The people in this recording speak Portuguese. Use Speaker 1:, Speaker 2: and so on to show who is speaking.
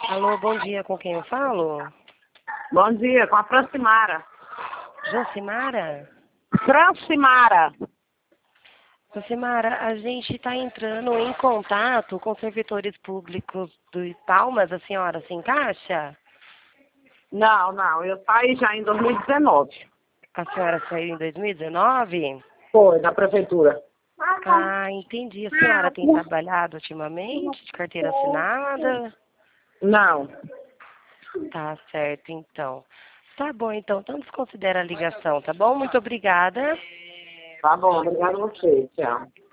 Speaker 1: Alô, bom dia, com quem eu falo?
Speaker 2: Bom dia, com a Francimara.
Speaker 1: Jacimara?
Speaker 2: Francimara.
Speaker 1: Jacimara, a gente está entrando em contato com servidores públicos do Palmas, a senhora se encaixa?
Speaker 2: Não, eu saí já em 2019.
Speaker 1: A senhora saiu em 2019?
Speaker 2: Foi, da prefeitura.
Speaker 1: Ah, entendi. A senhora tem trabalhado ultimamente de carteira assinada?
Speaker 2: Não.
Speaker 1: Tá certo, então. Tá bom, então desconsidera a ligação, tá bom? Muito obrigada.
Speaker 2: Tá bom, obrigada a você. Tchau.